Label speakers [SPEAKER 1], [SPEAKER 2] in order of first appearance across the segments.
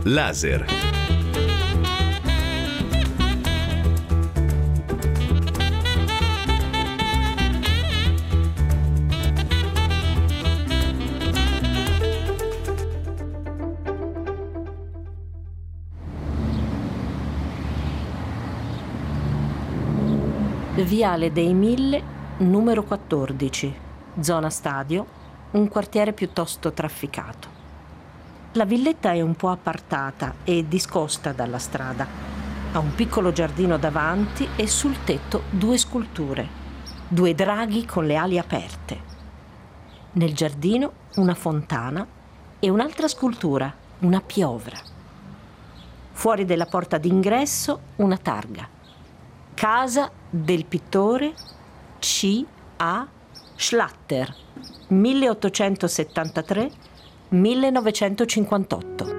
[SPEAKER 1] Laser.
[SPEAKER 2] Viale dei Mille, numero 14, zona Stadio, un quartiere piuttosto trafficato. La villetta è un po' appartata e discosta dalla strada. Ha un piccolo giardino davanti e sul tetto 2 sculture, 2 draghi con le ali aperte. Nel giardino una fontana e un'altra scultura, una piovra. Fuori della porta d'ingresso una targa. Casa del pittore C.A. Schlatter, 1873-1958.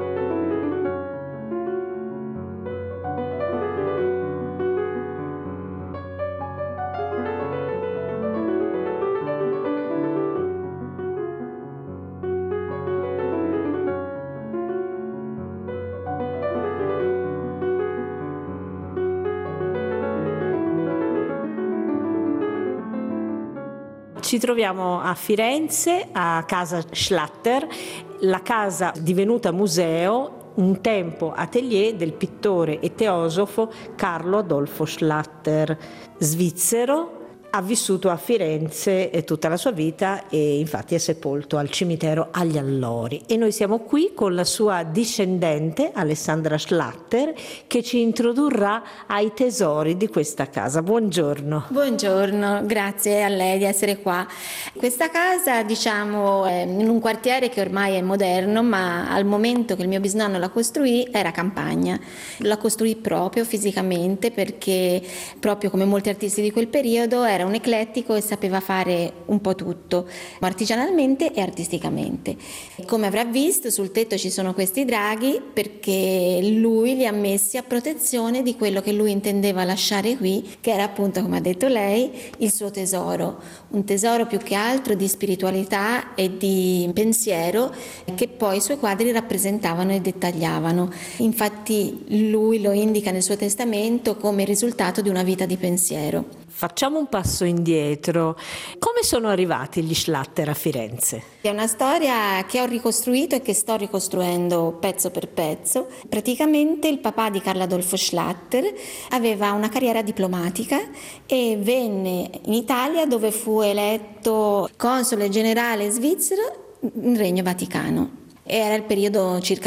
[SPEAKER 2] Ci troviamo a Firenze, a casa Schlatter, la casa divenuta museo, un tempo atelier del pittore e teosofo Carlo Adolfo Schlatter, svizzero. Ha vissuto a Firenze tutta la sua vita e infatti è sepolto al cimitero agli Allori. E noi siamo qui con la sua discendente Alessandra Schlatter, che ci introdurrà ai tesori di questa casa. Buongiorno.
[SPEAKER 3] Buongiorno, grazie a lei di essere qua. Questa casa, diciamo, è in un quartiere che ormai è moderno, ma al momento che il mio bisnonno la costruì era campagna. La costruì proprio fisicamente perché, proprio come molti artisti di quel periodo, era un eclettico e sapeva fare un po' tutto, artigianalmente e artisticamente. Come avrà visto, sul tetto ci sono questi draghi perché lui li ha messi a protezione di quello che lui intendeva lasciare qui, che era appunto, come ha detto lei, il suo tesoro. Un tesoro più che altro di spiritualità e di pensiero che poi i suoi quadri rappresentavano e dettagliavano. Infatti lui lo indica nel suo testamento come il risultato di una vita di pensiero.
[SPEAKER 2] Facciamo un passo indietro. Come sono arrivati gli Schlatter a Firenze?
[SPEAKER 3] È una storia che ho ricostruito e che sto ricostruendo pezzo per pezzo. Praticamente il papà di Carlo Adolfo Schlatter aveva una carriera diplomatica e venne in Italia, dove fu eletto console generale svizzero in Regno Vaticano. Era il periodo circa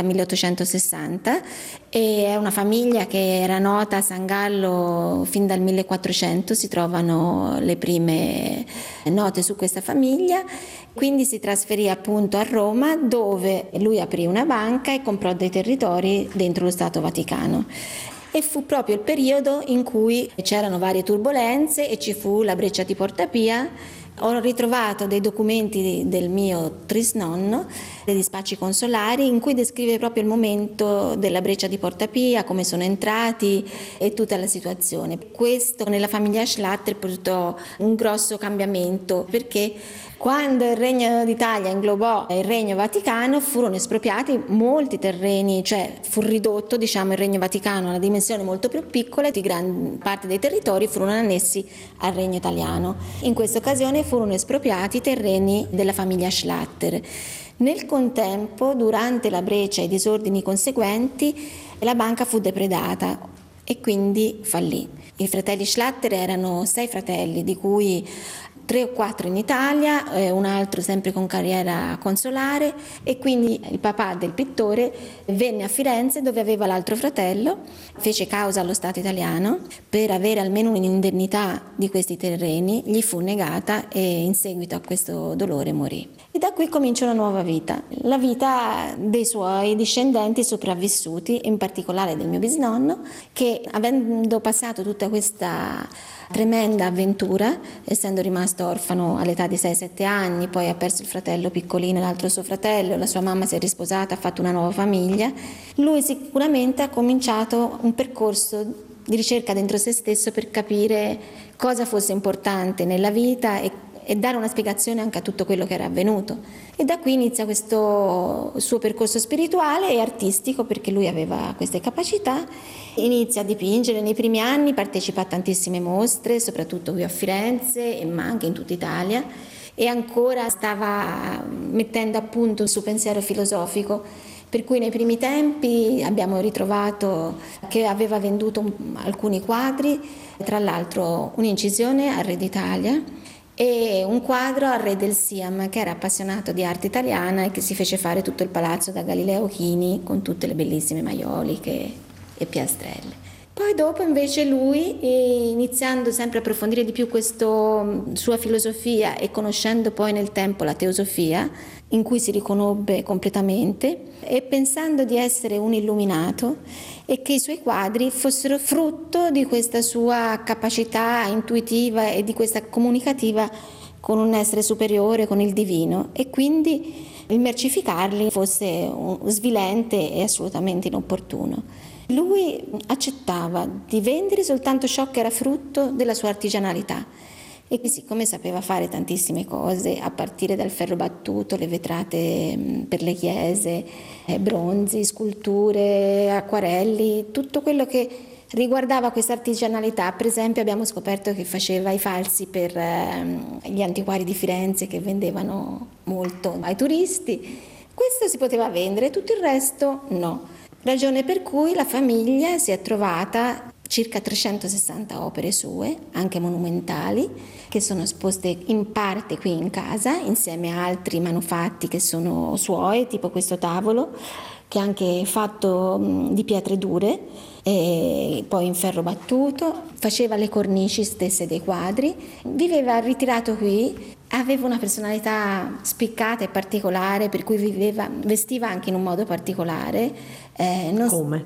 [SPEAKER 3] 1860 e è una famiglia che era nota a San Gallo fin dal 1400, si trovano le prime note su questa famiglia. Quindi si trasferì appunto a Roma, dove lui aprì una banca e comprò dei territori dentro lo Stato Vaticano. E fu proprio il periodo in cui c'erano varie turbolenze e ci fu la breccia di Porta Pia. Ho ritrovato dei documenti del mio trisnonno, dei dispacci consolari, in cui descrive proprio il momento della breccia di Porta Pia, come sono entrati e tutta la situazione. Questo nella famiglia Schlatter portò un grosso cambiamento, perché quando il Regno d'Italia inglobò il Regno Vaticano furono espropriati molti terreni, cioè fu ridotto, diciamo, il Regno Vaticano a una dimensione molto più piccola, di gran parte dei territori furono annessi al Regno Italiano. In questa occasione furono espropriati i terreni della famiglia Schlatter. Nel contempo, durante la breccia e i disordini conseguenti, la banca fu depredata e quindi fallì. I fratelli Schlatter erano 6 fratelli, di cui 3 o 4 in Italia, un altro sempre con carriera consolare, e quindi il papà del pittore venne a Firenze, dove aveva l'altro fratello, fece causa allo Stato italiano per avere almeno un'indennità di questi terreni, gli fu negata e in seguito a questo dolore morì. E da qui comincia una nuova vita, la vita dei suoi discendenti sopravvissuti, in particolare del mio bisnonno, che avendo passato tutta questa tremenda avventura, essendo rimasto orfano all'età di 6-7 anni, poi ha perso il fratello piccolino e l'altro suo fratello, la sua mamma si è risposata, ha fatto una nuova famiglia, lui sicuramente ha cominciato un percorso di ricerca dentro se stesso per capire cosa fosse importante nella vita e e dare una spiegazione anche a tutto quello che era avvenuto. E da qui inizia questo suo percorso spirituale e artistico, perché lui aveva queste capacità. Inizia a dipingere nei primi anni, partecipa a tantissime mostre, soprattutto qui a Firenze ma anche in tutta Italia, e ancora stava mettendo a punto il suo pensiero filosofico, per cui nei primi tempi abbiamo ritrovato che aveva venduto alcuni quadri, tra l'altro un'incisione al re d'Italia e un quadro al re del Siam, che era appassionato di arte italiana e che si fece fare tutto il palazzo da Galileo Chini con tutte le bellissime maioliche e piastrelle. Poi dopo invece lui, iniziando sempre a approfondire di più questa sua filosofia e conoscendo poi nel tempo la teosofia, in cui si riconobbe completamente, e pensando di essere un illuminato e che i suoi quadri fossero frutto di questa sua capacità intuitiva e di questa comunicativa con un essere superiore, con il divino, e quindi il mercificarli fosse svilente e assolutamente inopportuno. Lui accettava di vendere soltanto ciò che era frutto della sua artigianalità, e siccome sapeva fare tantissime cose, a partire dal ferro battuto, le vetrate per le chiese, bronzi, sculture, acquarelli, tutto quello che riguardava questa artigianalità. Per esempio abbiamo scoperto che faceva i falsi per gli antiquari di Firenze, che vendevano molto ai turisti. Questo si poteva vendere, tutto il resto no. Ragione per cui la famiglia si è trovata circa 360 opere sue, anche monumentali, che sono esposte in parte qui in casa, insieme a altri manufatti che sono suoi, tipo questo tavolo, che è anche fatto di pietre dure, e poi in ferro battuto, faceva le cornici stesse dei quadri, viveva ritirato qui, aveva una personalità spiccata e particolare, per cui vestiva anche in un modo particolare.
[SPEAKER 2] Come?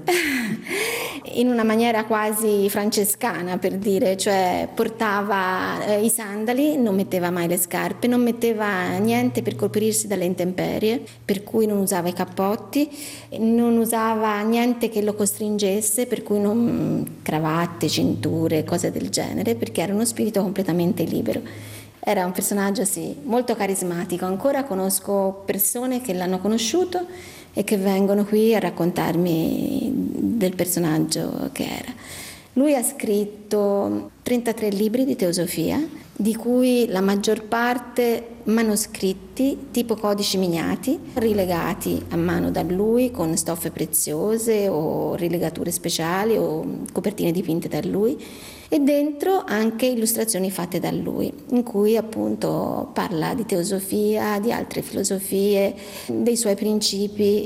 [SPEAKER 3] In una maniera quasi francescana, per dire, cioè portava i sandali, non metteva mai le scarpe, non metteva niente per coprirsi dalle intemperie, per cui non usava i cappotti, non usava niente che lo costringesse, per cui non cravatte, cinture, cose del genere, perché era uno spirito completamente libero. Era un personaggio molto carismatico. Ancora conosco persone che l'hanno conosciuto e che vengono qui a raccontarmi del personaggio che era. Lui ha scritto 33 libri di teosofia, di cui la maggior parte manoscritti, tipo codici miniati, rilegati a mano da lui con stoffe preziose o rilegature speciali o copertine dipinte da lui, e dentro anche illustrazioni fatte da lui, in cui appunto parla di teosofia, di altre filosofie, dei suoi principi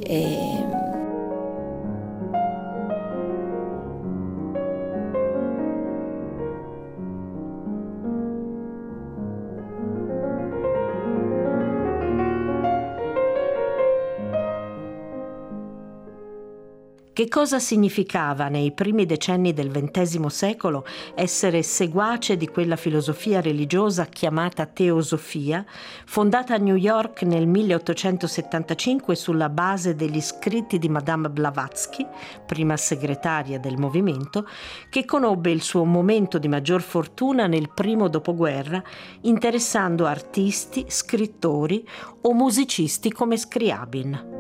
[SPEAKER 2] Che cosa significava nei primi decenni del XX secolo essere seguace di quella filosofia religiosa chiamata teosofia, fondata a New York nel 1875 sulla base degli scritti di Madame Blavatsky, prima segretaria del movimento, che conobbe il suo momento di maggior fortuna nel primo dopoguerra, interessando artisti, scrittori o musicisti come Scriabin.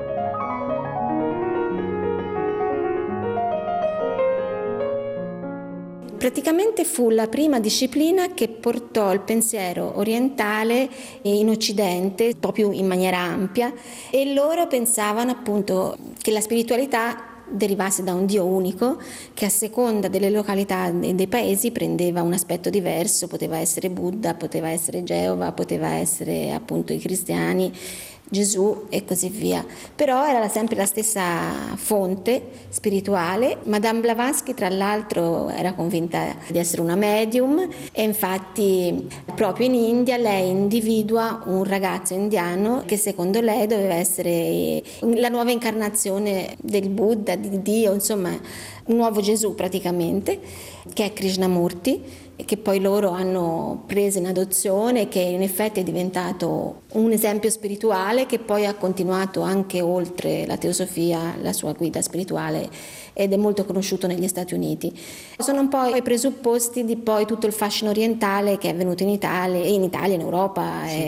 [SPEAKER 3] Praticamente fu la prima disciplina che portò il pensiero orientale in Occidente, proprio in maniera ampia, e loro pensavano appunto che la spiritualità derivasse da un Dio unico, che a seconda delle località dei paesi prendeva un aspetto diverso, poteva essere Buddha, poteva essere Geova, poteva essere appunto i cristiani, Gesù e così via. Però era sempre la stessa fonte spirituale. Madame Blavatsky tra l'altro era convinta di essere una medium, e infatti proprio in India lei individua un ragazzo indiano che secondo lei doveva essere la nuova incarnazione del Buddha, di Dio, insomma un nuovo Gesù praticamente, che è Krishnamurti, che poi loro hanno preso in adozione, che in effetti è diventato un esempio spirituale che poi ha continuato anche oltre la teosofia, la sua guida spirituale, ed è molto conosciuto negli Stati Uniti. Sono un po' i presupposti di poi tutto il fascino orientale che è venuto in Italia, in Europa, sì,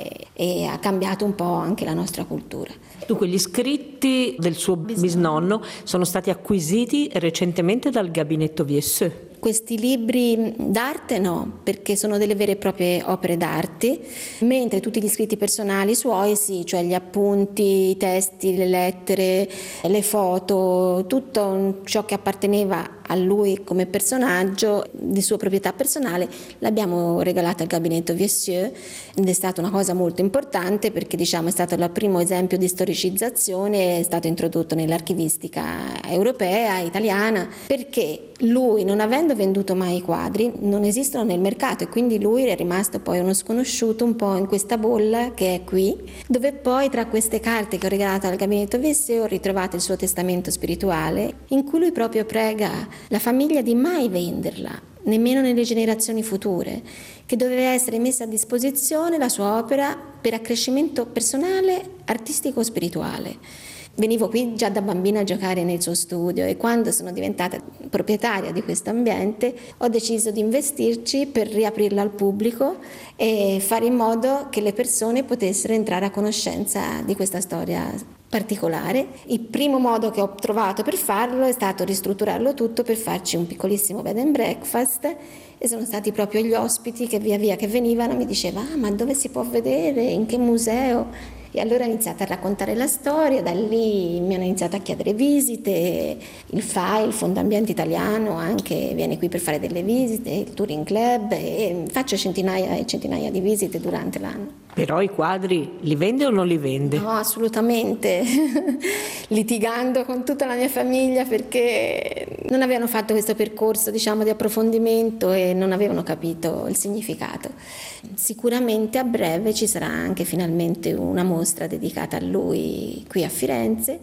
[SPEAKER 3] e ha cambiato un po' anche la nostra cultura.
[SPEAKER 2] Dunque gli scritti del suo bisnonno sono stati acquisiti recentemente dal gabinetto Viesseux.
[SPEAKER 3] Questi libri d'arte no, perché sono delle vere e proprie opere d'arte, mentre tutti gli scritti personali suoi sì, cioè gli appunti, i testi, le lettere, le foto, tutto ciò che apparteneva a lui come personaggio, di sua proprietà personale, l'abbiamo regalato al gabinetto Viesseux, ed è stata una cosa molto importante perché diciamo è stato il primo esempio di storicizzazione, è stato introdotto nell'archivistica europea, italiana, perché lui, non avendo venduto mai i quadri, non esistono nel mercato e quindi lui è rimasto poi uno sconosciuto un po' in questa bolla che è qui, dove poi tra queste carte che ho regalato al gabinetto Viesseux ho ritrovato il suo testamento spirituale in cui lui proprio prega la famiglia di mai venderla, nemmeno nelle generazioni future, che doveva essere messa a disposizione la sua opera per accrescimento personale, artistico, spirituale. Venivo qui già da bambina a giocare nel suo studio e quando sono diventata proprietaria di questo ambiente ho deciso di investirci per riaprirlo al pubblico e fare in modo che le persone potessero entrare a conoscenza di questa storia particolare. Il primo modo che ho trovato per farlo è stato ristrutturarlo tutto per farci un piccolissimo bed and breakfast e sono stati proprio gli ospiti che via via che venivano mi dicevano ma dove si può vedere, in che museo? E allora ho iniziato a raccontare la storia, da lì mi hanno iniziato a chiedere visite, il FAI, il Fondo Ambiente Italiano anche viene qui per fare delle visite, il Touring Club e faccio centinaia e centinaia di visite durante l'anno.
[SPEAKER 2] Però i quadri li vende o non li vende?
[SPEAKER 3] No, assolutamente, litigando con tutta la mia famiglia perché non avevano fatto questo percorso diciamo di approfondimento e non avevano capito il significato. Sicuramente a breve ci sarà anche finalmente una mostra dedicata a lui qui a Firenze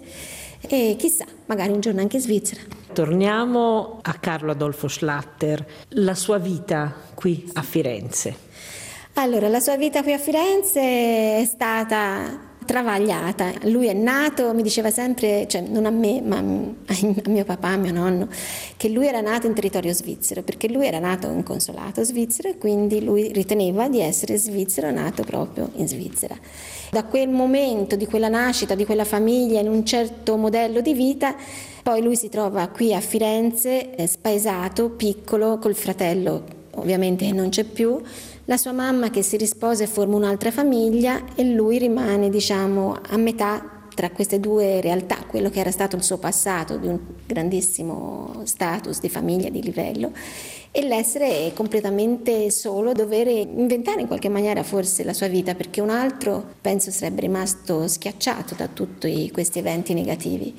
[SPEAKER 3] e chissà, magari un giorno anche in Svizzera.
[SPEAKER 2] Torniamo a Carlo Adolfo Schlatter, la sua vita qui a Firenze.
[SPEAKER 3] Allora, la sua vita qui a Firenze è stata travagliata. Lui è nato, mi diceva sempre, cioè non a me, ma a mio papà, a mio nonno, che lui era nato in territorio svizzero, perché lui era nato in consolato svizzero e quindi lui riteneva di essere svizzero, nato proprio in Svizzera. Da quel momento, di quella nascita, di quella famiglia, in un certo modello di vita, poi lui si trova qui a Firenze, spaesato, piccolo, col fratello, ovviamente non c'è più, la sua mamma che si risposa e forma un'altra famiglia e lui rimane diciamo a metà tra queste due realtà, quello che era stato il suo passato di un grandissimo status di famiglia di livello e l'essere completamente solo, dover inventare in qualche maniera forse la sua vita perché un altro penso sarebbe rimasto schiacciato da tutti questi eventi negativi.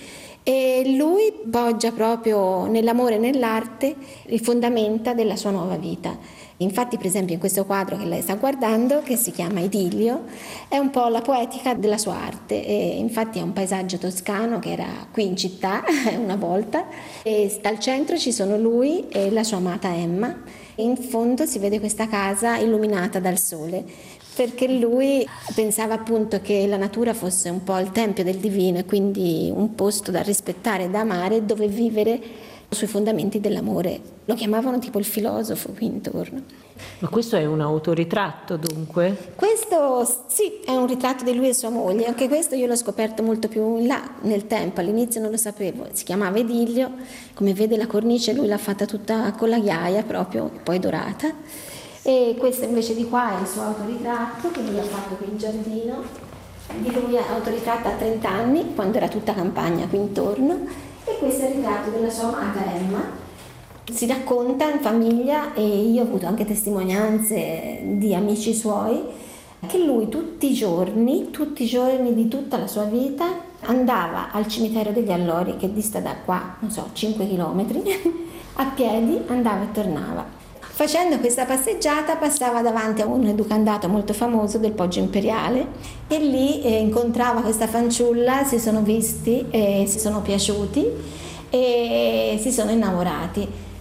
[SPEAKER 3] E lui poggia proprio nell'amore e nell'arte le fondamenta della sua nuova vita. Infatti, per esempio, in questo quadro che lei sta guardando, che si chiama Idillio, è un po' la poetica della sua arte. E infatti è un paesaggio toscano che era qui in città una volta. E al centro ci sono lui e la sua amata Emma. E in fondo si vede questa casa illuminata dal sole. Perché lui pensava appunto che la natura fosse un po' il tempio del divino e quindi un posto da rispettare e da amare dove vivere sui fondamenti dell'amore. Lo chiamavano tipo il filosofo qui intorno.
[SPEAKER 2] Ma questo è un autoritratto dunque?
[SPEAKER 3] Questo sì, è un ritratto di lui e sua moglie, anche questo io l'ho scoperto molto più in là nel tempo, all'inizio non lo sapevo, si chiamava Idillio, come vede la cornice lui l'ha fatta tutta con la ghiaia proprio, poi dorata. E questo invece di qua è il suo autoritratto che lui ha fatto qui in giardino, di lui autoritratto a 30 anni, quando era tutta campagna qui intorno, e questo è il ritratto della sua amata Emma. Si racconta in famiglia, e io ho avuto anche testimonianze di amici suoi, che lui tutti i giorni di tutta la sua vita andava al cimitero degli Allori, che dista da qua, non so, 5 chilometri, a piedi andava e tornava. Facendo questa passeggiata passava davanti a un educandato molto famoso del Poggio Imperiale e lì incontrava questa fanciulla, si sono visti e si sono piaciuti e si sono innamorati.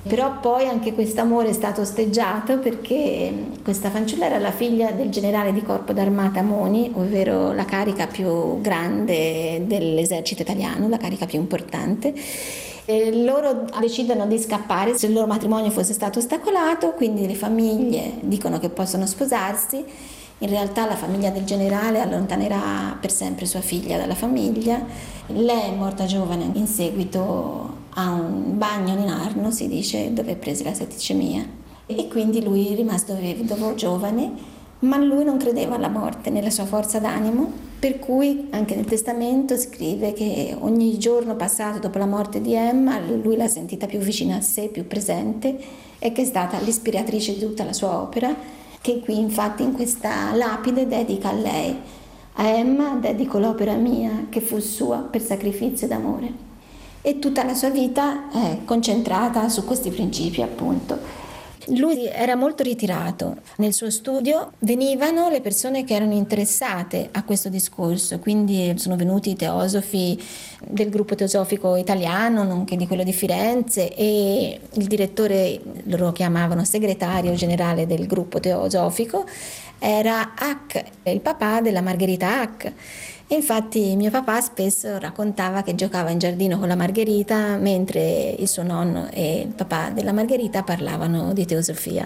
[SPEAKER 3] Però poi anche questo amore è stato osteggiato perché questa fanciulla era la figlia del generale di corpo d'armata Moni, ovvero la carica più grande dell'esercito italiano, la carica più importante. E loro decidono di scappare se il loro matrimonio fosse stato ostacolato, quindi le famiglie dicono che possono sposarsi. In realtà la famiglia del generale allontanerà per sempre sua figlia dalla famiglia. Lei è morta giovane in seguito a un bagno in Arno, si dice, dove prese la setticemia. E quindi lui è rimasto vedovo giovane, ma lui non credeva alla morte, nella sua forza d'animo, per cui anche nel testamento scrive che ogni giorno passato dopo la morte di Emma lui l'ha sentita più vicina a sé, più presente, e che è stata l'ispiratrice di tutta la sua opera, che qui infatti in questa lapide dedica a lei. A Emma dedico l'opera mia che fu sua per sacrificio d'amore. E tutta la sua vita è concentrata su questi principi, appunto. Lui era molto ritirato. Nel suo studio venivano le persone che erano interessate a questo discorso, quindi sono venuti i teosofi del gruppo teosofico italiano, nonché di quello di Firenze, e il direttore, loro chiamavano segretario generale del gruppo teosofico, era Hack, il papà della Margherita Hack. E infatti mio papà spesso raccontava che giocava in giardino con la Margherita mentre il suo nonno e il papà della Margherita parlavano di teosofia.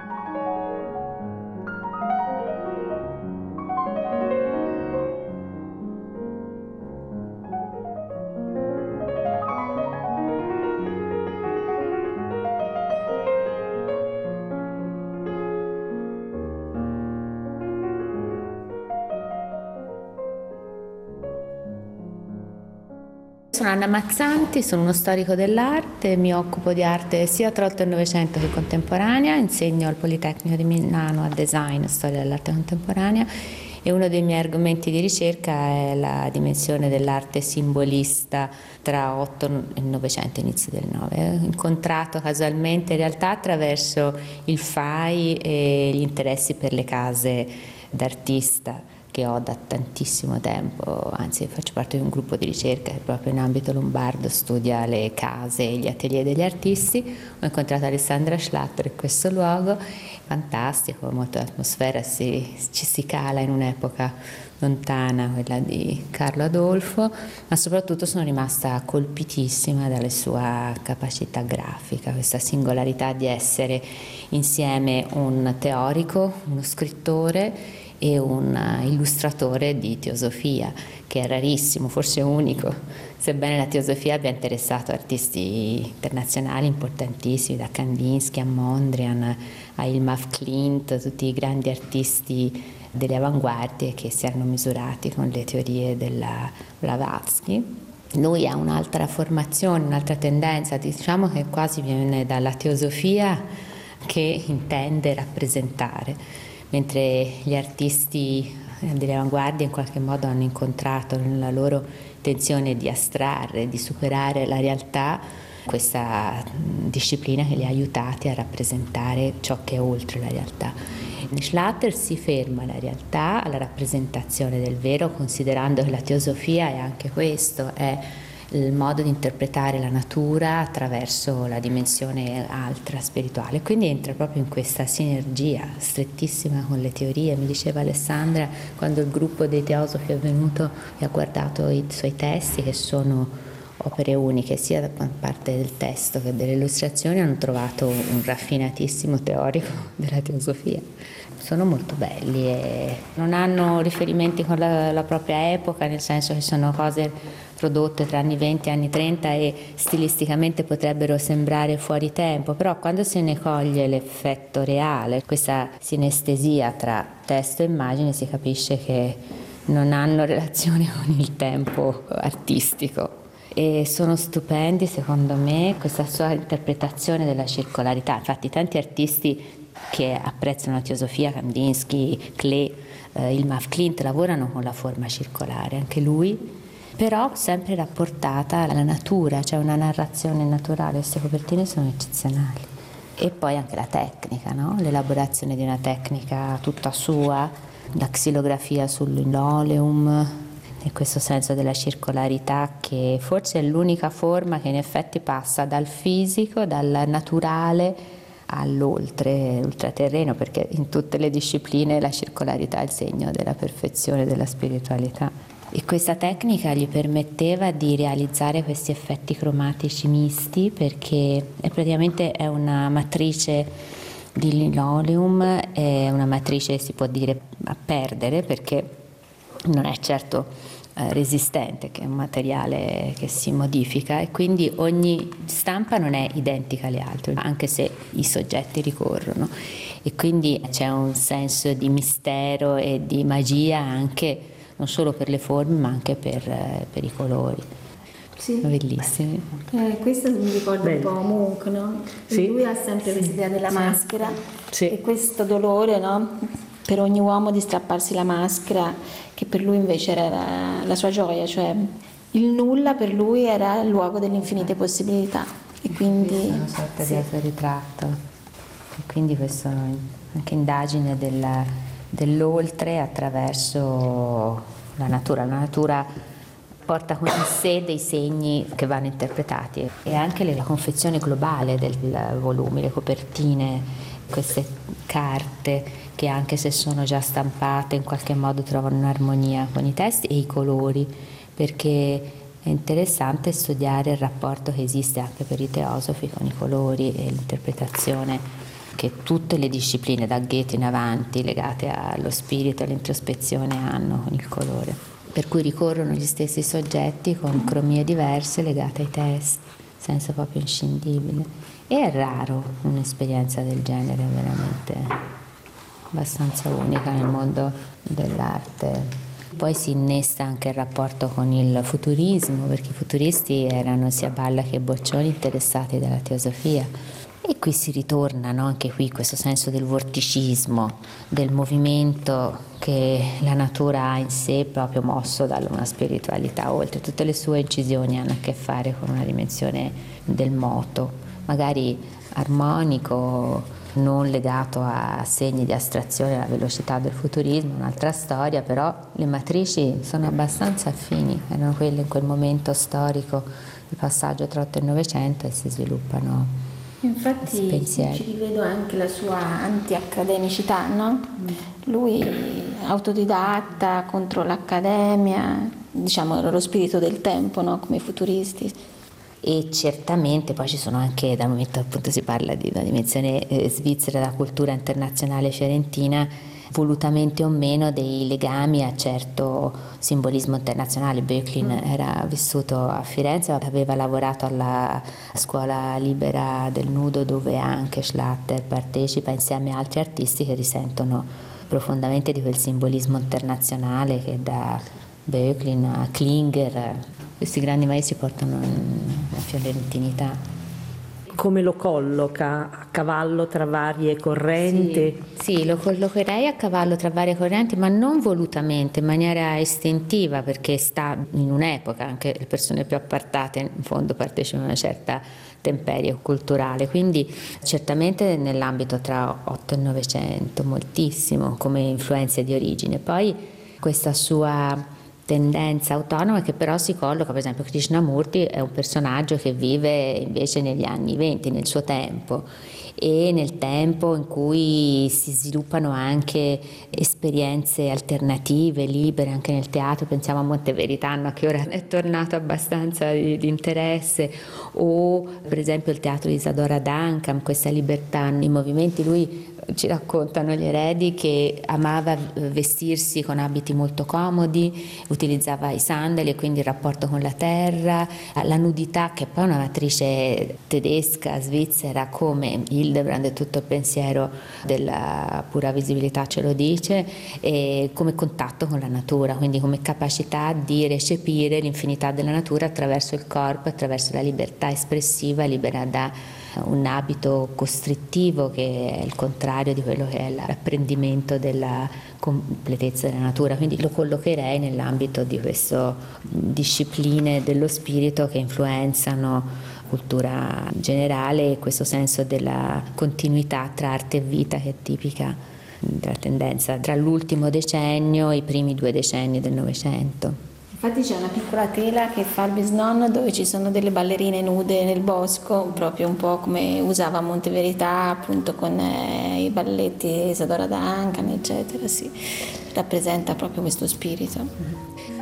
[SPEAKER 1] Sono Anna Mazzanti, sono uno storico dell'arte, mi occupo di arte sia tra l'Ottocento e il Novecento che contemporanea, insegno al Politecnico di Milano a design, storia dell'arte contemporanea, e uno dei miei argomenti di ricerca è la dimensione dell'arte simbolista tra 8 e il Novecento, inizio del Nove. Ho incontrato casualmente in realtà attraverso il FAI e gli interessi per le case d'artista che ho da tantissimo tempo, anzi faccio parte di un gruppo di ricerca che proprio in ambito lombardo studia le case e gli atelier degli artisti. Ho incontrato Alessandra Schlatter in questo luogo, fantastico, molto atmosfera, ci si cala in un'epoca lontana, quella di Carlo Adolfo, ma soprattutto sono rimasta colpitissima dalle sue capacità grafica, questa singolarità di essere insieme un teorico, uno scrittore e un illustratore di teosofia, che è rarissimo, forse unico, sebbene la teosofia abbia interessato artisti internazionali importantissimi, da Kandinsky a Mondrian a Ilma Klint, tutti i grandi artisti delle avanguardie che si erano misurati con le teorie della Blavatsky. Lui ha un'altra formazione, un'altra tendenza, diciamo che quasi viene dalla teosofia che intende rappresentare, mentre gli artisti delle avanguardie in qualche modo hanno incontrato nella loro intenzione di astrarre, di superare la realtà, questa disciplina che li ha aiutati a rappresentare ciò che è oltre la realtà. Schlatter si ferma alla realtà, alla rappresentazione del vero, considerando che la teosofia è anche questo, è il modo di interpretare la natura attraverso la dimensione altra, spirituale. Quindi entra proprio in questa sinergia strettissima con le teorie. Mi diceva Alessandra, quando il gruppo dei teosofi è venuto e ha guardato i suoi testi, che sono opere uniche sia da parte del testo che delle illustrazioni, hanno trovato un raffinatissimo teorico della teosofia. Sono molto belli e non hanno riferimenti con la propria epoca, nel senso che sono cose prodotte tra anni 20 e anni 30 e stilisticamente potrebbero sembrare fuori tempo, però quando se ne coglie l'effetto reale, questa sinestesia tra testo e immagine, si capisce che non hanno relazione con il tempo artistico. E sono stupendi secondo me questa sua interpretazione della circolarità. Infatti tanti artisti che apprezzano la teosofia, Kandinsky, Klee, Ilma Klint, lavorano con la forma circolare, anche lui, però sempre rapportata alla natura, cioè una narrazione naturale. Queste copertine sono eccezionali. E poi anche la tecnica, no? L'elaborazione di una tecnica tutta sua, la xilografia sul linoleum, e questo senso della circolarità, che forse è l'unica forma che in effetti passa dal fisico, dal naturale all'oltre, ultraterreno, perché in tutte le discipline la circolarità è il segno della perfezione della spiritualità. E questa tecnica gli permetteva di realizzare questi effetti cromatici misti, perché praticamente è una matrice di linoleum, è una matrice, si può dire, a perdere, perché non è certo resistente, che è un materiale che si modifica, e quindi ogni stampa non è identica alle altre, anche se i soggetti ricorrono, e quindi c'è un senso di mistero e di magia anche non solo per le forme ma anche per i colori.
[SPEAKER 3] Sì.
[SPEAKER 1] Bellissimi.
[SPEAKER 3] Questo mi ricorda
[SPEAKER 2] Bello.
[SPEAKER 3] un po' Munch, no?
[SPEAKER 2] Sì.
[SPEAKER 3] Lui ha sempre questa idea della maschera,
[SPEAKER 2] Sì.
[SPEAKER 3] e questo dolore, no? Per ogni uomo di strapparsi la maschera, che per lui invece era la sua gioia, cioè il nulla per lui era il luogo delle infinite possibilità, e quindi
[SPEAKER 1] È una sorta di autoritratto, e quindi questa anche indagine dell'oltre attraverso la natura. La natura porta con sé dei segni che vanno interpretati, e anche la confezione globale del volume, le copertine, queste carte che anche se sono già stampate in qualche modo trovano un'armonia con i testi e i colori, perché è interessante studiare il rapporto che esiste anche per i teosofi con i colori e l'interpretazione che tutte le discipline da Goethe in avanti legate allo spirito e all'introspezione hanno con il colore, per cui ricorrono gli stessi soggetti con cromie diverse legate ai testi, senso proprio inscindibile. E è raro un'esperienza del genere, veramente abbastanza unica nel mondo dell'arte. Poi si innesta anche il rapporto con il futurismo, perché i futuristi erano sia Balla che Boccioni interessati dalla teosofia, e qui si ritorna, no? Anche qui questo senso del vorticismo, del movimento che la natura ha in sé, proprio mosso da una spiritualità oltre. Tutte le sue incisioni hanno a che fare con una dimensione del moto, magari armonico, non legato a segni di astrazione, alla velocità del futurismo, un'altra storia, però le matrici sono abbastanza affini, erano quelle in quel momento storico di passaggio tra 8 e 900, e si sviluppano questi
[SPEAKER 3] infatti
[SPEAKER 1] pensieri.
[SPEAKER 3] ci rivedo anche la sua anti-accademicità, no? Lui autodidatta contro l'accademia, diciamo era lo spirito del tempo, no? Come i futuristi.
[SPEAKER 1] E certamente poi ci sono anche, dal momento appunto si parla di una dimensione svizzera, della cultura internazionale fiorentina, volutamente o meno dei legami a certo simbolismo internazionale. Böcklin era vissuto a Firenze, aveva lavorato alla scuola libera del nudo, dove anche Schlatter partecipa insieme a altri artisti che risentono profondamente di quel simbolismo internazionale che da Böcklin a Klinger, questi grandi maestri portano la fiorentinità.
[SPEAKER 2] Come lo colloca? A cavallo tra varie correnti?
[SPEAKER 1] Sì, lo collocherei a cavallo tra varie correnti, ma non volutamente, in maniera istintiva, perché sta in un'epoca, anche le persone più appartate in fondo partecipano a una certa temperie culturale, quindi certamente nell'ambito tra 8 e 900, moltissimo come influenze di origine. Poi questa sua tendenza autonoma che però si colloca, per esempio Krishnamurti è un personaggio che vive invece negli anni 20, nel suo tempo, e nel tempo in cui si sviluppano anche esperienze alternative, libere, anche nel teatro. Pensiamo a Monteveritano, che ora è tornato abbastanza di interesse, o per esempio il teatro di Isadora Duncan, questa libertà nei movimenti. Lui, ci raccontano gli eredi, che amava vestirsi con abiti molto comodi, utilizzava i sandali e quindi il rapporto con la terra, la nudità, che poi è una matrice tedesca, svizzera, come Hildebrand e tutto il pensiero della pura visibilità ce lo dice, e come contatto con la natura, quindi come capacità di recepire l'infinità della natura attraverso il corpo, attraverso la libertà espressiva libera da un abito costrittivo, che è il contrario di quello che è l'apprendimento della completezza della natura. Quindi lo collocherei nell'ambito di queste discipline dello spirito che influenzano cultura generale, e questo senso della continuità tra arte e vita che è tipica della tendenza tra l'ultimo decennio e i primi 2 decenni del Novecento.
[SPEAKER 3] Infatti c'è una piccola tela che fa il bisnonno dove ci sono delle ballerine nude nel bosco, proprio un po' come usava Monte Verità, appunto con i balletti Isadora Duncan, eccetera, sì. Rappresenta proprio questo spirito.